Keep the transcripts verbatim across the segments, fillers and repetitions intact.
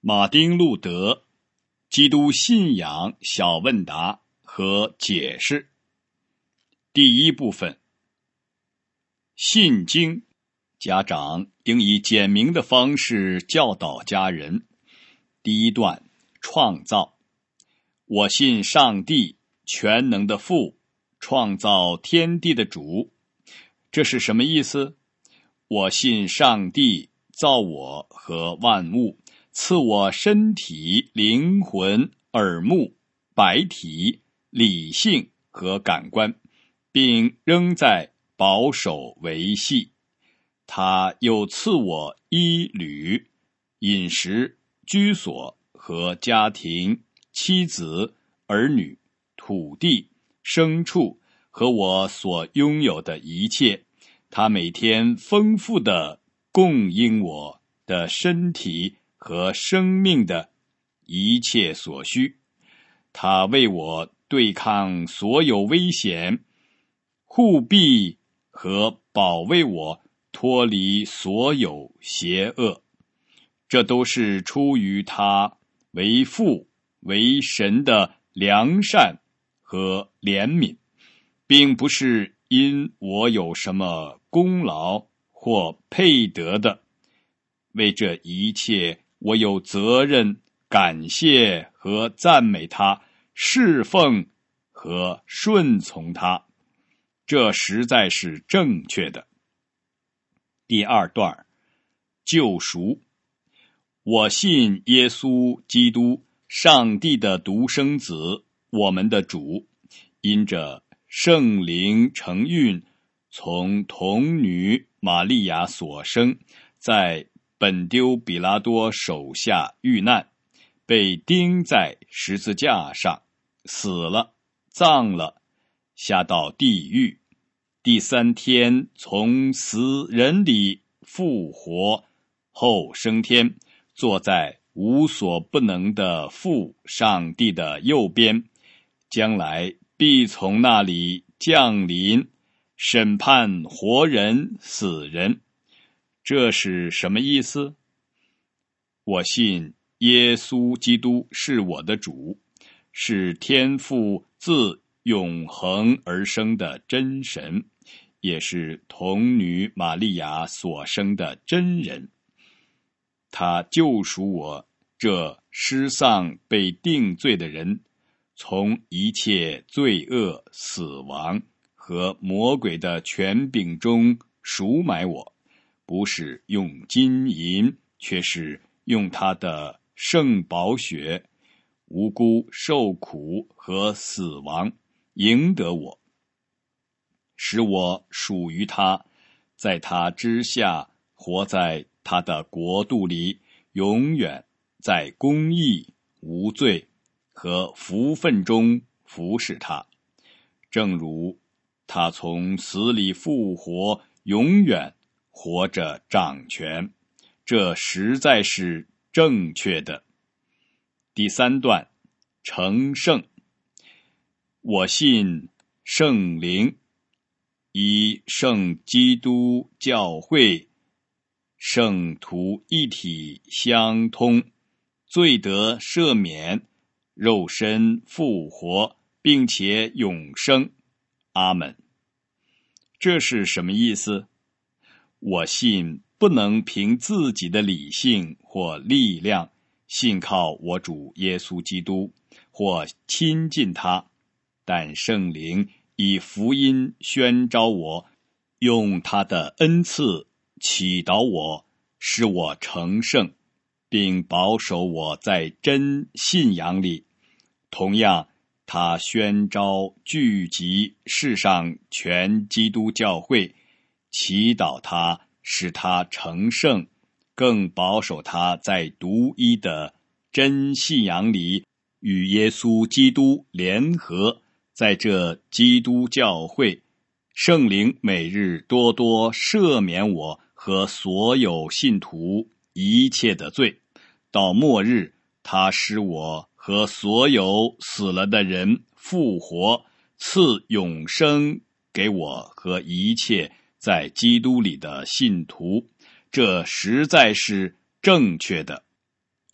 马丁·路德基督信仰小问答和解释。第一部分，信经，家长应以简明的方式教导家人。第一段，创造。我信上帝，全能的父，创造天地的主。这是什么意思？我信上帝造我和万物，赐我身体、灵魂、耳目、百体、理性和感官，并仍在保守维系。他又赐我衣履、饮食、居所和家庭、妻子、儿女、土地、牲畜和我所拥有的一切。他每天丰富地供应我的身体和生命的一切所需。他为我对抗所有危险，护庇和保卫我脱离所有邪恶。这都是出于他为父为神的良善和怜悯，并不是因我有什么功劳或配得的。为这一切，我有责任感谢和赞美他，侍奉和顺从他。这实在是正确的。第二段，救赎。我信耶稣基督，上帝的独生子，我们的主，因着圣灵承运，从童女玛利亚所生，在本丢比拉多手下遇难，被钉在十字架上，死了，葬了，下到地狱，第三天从死人里复活，后升天，坐在无所不能的父上帝的右边，将来必从那里降临，审判活人死人。这是什么意思？我信耶稣基督是我的主，是天父自永恒而生的真神，也是童女玛利亚所生的真人。他救赎我这失丧被定罪的人，从一切罪恶、死亡和魔鬼的权柄中赎买我，不是用金银，却是用他的圣宝血，无辜受苦和死亡赢得我，使我属于他，在他之下活在他的国度里，永远在公义、无罪和福分中服侍他，正如他从死里复活，永远活着掌权。这实在是正确的。第三段，成圣。我信圣灵，以圣基督教会，圣徒一体相通，罪得赦免，肉身复活，并且永生。阿们。这是什么意思？我信不能凭自己的理性或力量信靠我主耶稣基督或亲近他，但圣灵以福音宣召我，用他的恩赐启导我，使我成圣，并保守我在真信仰里。同样，他宣召聚集世上全基督教会，祈祷他，使他成圣，更保守他在独一的真信仰里与耶稣基督联合。在这基督教会，圣灵每日多多赦免我和所有信徒一切的罪。到末日，他使我和所有死了的人复活，赐永生给我和一切在基督里的信徒。这实在是正确的。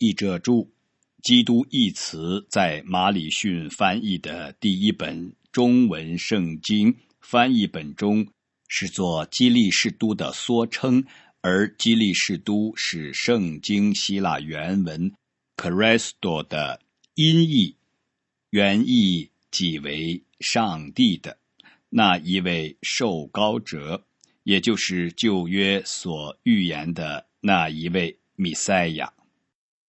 译者注：基督一词在马礼逊翻译的第一本中文圣经翻译本中是作基利士都的缩称，而基利士都是圣经希腊原文 Christo 的音译，原意即为上帝的那一位受膏者，也就是旧约所预言的那一位弥赛亚。